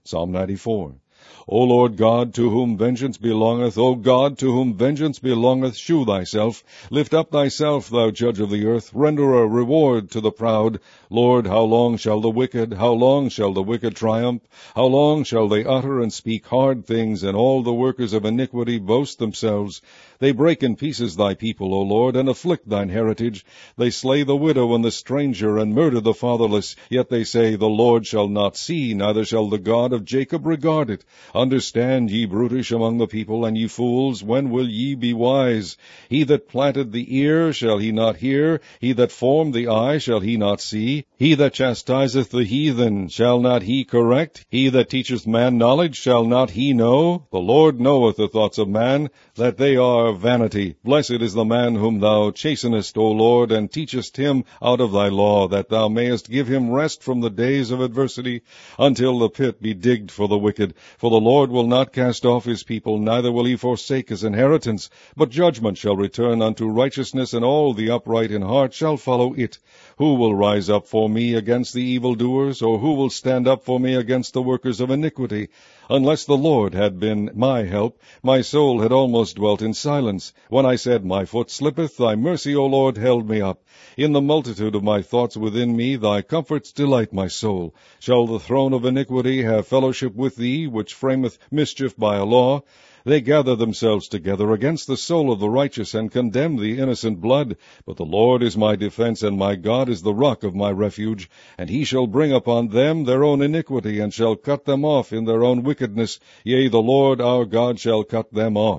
Psalm 94. O Lord God, to whom vengeance belongeth, O God, to whom vengeance belongeth, shew thyself. Lift up thyself, thou judge of the earth. Render a reward to the proud. Lord, how long shall the wicked triumph? How long shall they utter and speak hard things, and all the workers of iniquity boast themselves? They break in pieces thy people, O Lord, and afflict thine heritage. They slay the widow and the stranger, and murder the fatherless. Yet they say, The Lord shall not see, neither shall the God of Jacob regard it. Understand, ye brutish among the people, and ye fools, when will ye be wise? He that planted the ear, shall he not hear? He that formed the eye, shall he not see? He that chastiseth the heathen, shall not he correct? He that teacheth man knowledge, shall not he know? The Lord knoweth the thoughts of man, that they are vanity. Blessed is the man whom thou chastenest, O Lord, and teachest him out of thy law, that thou mayest give him rest from the days of adversity, until the pit be digged for the wicked. For the Lord will not cast off his people, neither will he forsake his inheritance. But judgment shall return unto righteousness, and all the upright in heart shall follow it. Who will rise up for me against the evildoers, or who will stand up for me against the workers of iniquity? Unless the Lord had been my help, my soul had almost dwelt in silence. When I said, My foot slippeth, thy mercy, O Lord, held me up. In the multitude of my thoughts within me, thy comforts delight my soul. Shall the throne of iniquity have fellowship with thee, which frameth mischief by a law? They gather themselves together against the soul of the righteous, and condemn the innocent blood. But the Lord is my defense, and my God is the rock of my refuge. And he shall bring upon them their own iniquity, and shall cut them off in their own wickedness. Yea, the Lord our God shall cut them off.